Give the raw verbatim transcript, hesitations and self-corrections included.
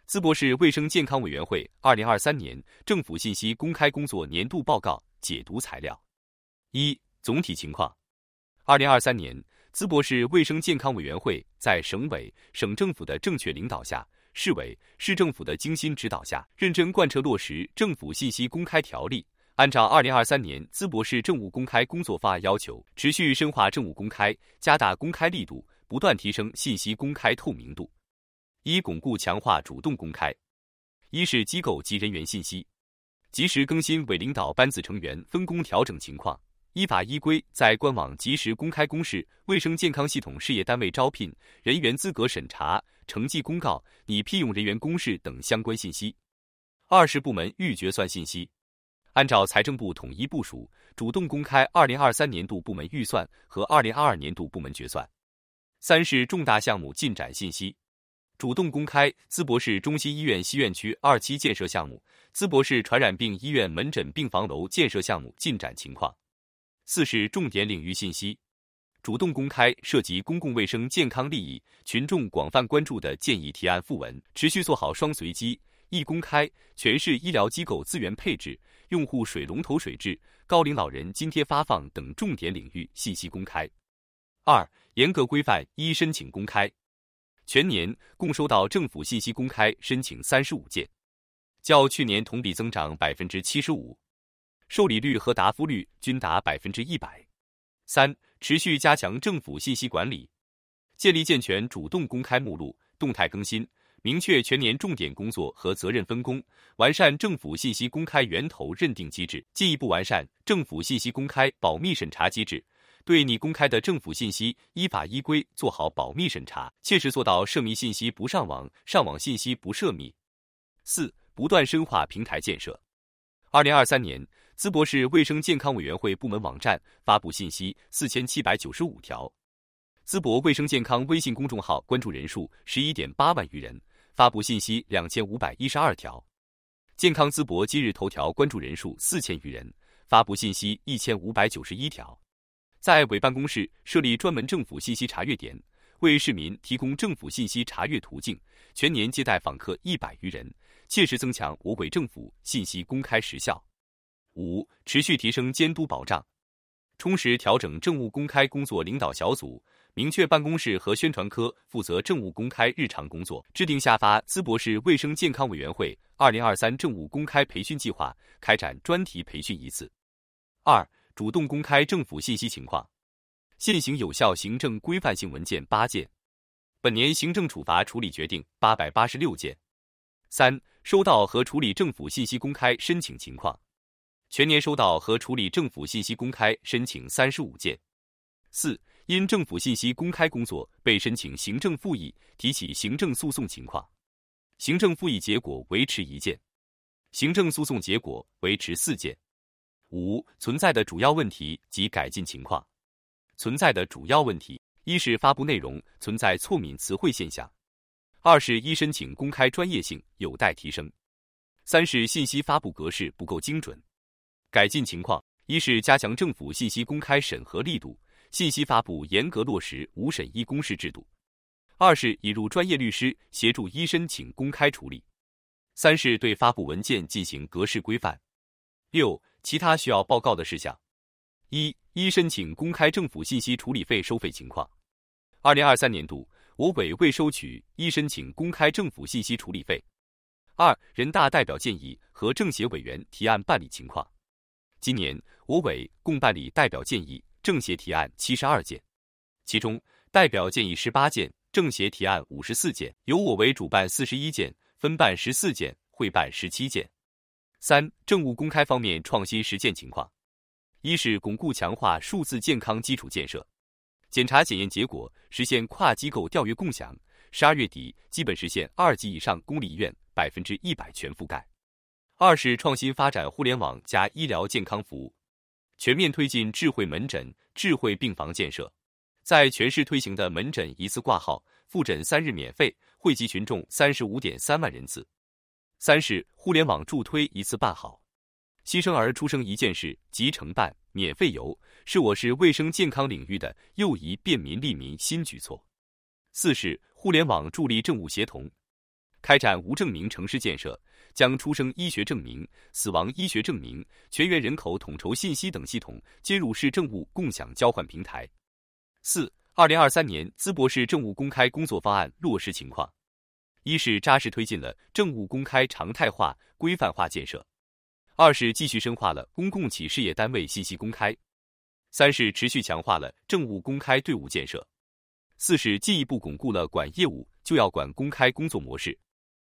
淄博市卫生健康委员会二零二三年政府信息公开工作年度报告解读材料。一、总体情况。二零二三年，淄博市卫生健康委员会在省委、省政府的正确领导下，市委、市政府的精心指导下，认真贯彻落实政府信息公开条例，按照二零二三年淄博市政务公开工作方案要求，持续深化政务公开，加大公开力度，不断提升信息公开透明度。一、巩固强化主动公开。一是机构及人员信息，及时更新委领导班子成员分工调整情况，依法依规在官网及时公开公示卫生健康系统事业单位招聘、人员资格审查、成绩公告、拟聘用人员公示等相关信息。二是部门预决算信息，按照财政部统一部署，主动公开二零二三年度部门预算和二零二二年度部门决算。三是重大项目进展信息，主动公开淄博市中心医院西院区二期建设项目、淄博市传染病医院门诊病房楼建设项目进展情况。四是重点领域信息，主动公开涉及公共卫生健康利益、群众广泛关注的建议提案附文，持续做好双随机、易公开、全市医疗机构资源配置、用户水龙头水质、高龄老人津贴发放等重点领域信息公开。二、严格规范一申请公开。全年共收到政府信息公开申请三十五件，较去年同比增长百分之七十五，受理率和答复率均达百分之一百。三、持续加强政府信息管理，建立健全主动公开目录，动态更新，明确全年重点工作和责任分工，完善政府信息公开源头认定机制，进一步完善政府信息公开保密审查机制。对拟公开的政府信息依法依规做好保密审查，切实做到涉密信息不上网，上网信息不涉密。四、不断深化平台建设。二零二三年，淄博市卫生健康委员会部门网站发布信息四千七百九十五条，淄博卫生健康微信公众号关注人数十一点八万余人，发布信息两千五百一十二条。健康淄博今日头条关注人数四千余人，发布信息一千五百九十一条。在委办公室设立专门政府信息查阅点，为市民提供政府信息查阅途径，全年接待访客一百余人，切实增强我委政府信息公开实效。五、持续提升监督保障，充实调整政务公开工作领导小组，明确办公室和宣传科负责政务公开日常工作，制定下发淄博市卫生健康委员会二零二三政务公开培训计划，开展专题培训一次。二、主动公开政府信息情况，现行有效行政规范性文件八件，本年行政处罚处理决定八百八十六件。三、收到和处理政府信息公开申请情况，全年收到和处理政府信息公开申请三十五件。四、因政府信息公开工作被申请行政复议提起行政诉讼情况，行政复议结果维持一件，行政诉讼结果维持四件。五、存在的主要问题及改进情况。存在的主要问题，一是发布内容存在错敏词汇现象，二是一申请公开专业性有待提升，三是信息发布格式不够精准。改进情况，一是加强政府信息公开审核力度，信息发布严格落实无审一公示制度；二是引入专业律师协助一申请公开处理；三是对发布文件进行格式规范。六、其他需要报告的事项。一、一申请公开政府信息处理费收费情况。二零二三年度，我委未收取一申请公开政府信息处理费。二、人大代表建议和政协委员提案办理情况。今年，我委共办理代表建议、政协提案七十二件，其中代表建议十八件，政协提案五十四件，由我委主办四十一件，分办十四件，会办十七件。三、政务公开方面创新实践情况。一是巩固强化数字健康基础建设，检查检验结果实现跨机构调阅共享，十二月底基本实现二级以上公立医院百分之一百全覆盖。二是创新发展互联网加医疗健康服务，全面推进智慧门诊、智慧病房建设，在全市推行的门诊一次挂号、复诊三日免费，惠及群众三十五点三万人次。三是互联网助推一次办好，新生儿出生一件事即承办免费邮，是我市卫生健康领域的又一便民利民新举措。四是互联网助力政务协同， 开展无证明城市建设，将出生医学证明、死亡医学证明、全员人口统筹信息等系统接入市政务共享交换平台。四、二零二三年淄博市政务公开工作方案落实情况。一是扎实推进了政务公开常态化、规范化建设；二是继续深化了公共企事业单位信息公开；三是持续强化了政务公开队伍建设；四是进一步巩固了管业务就要管公开工作模式。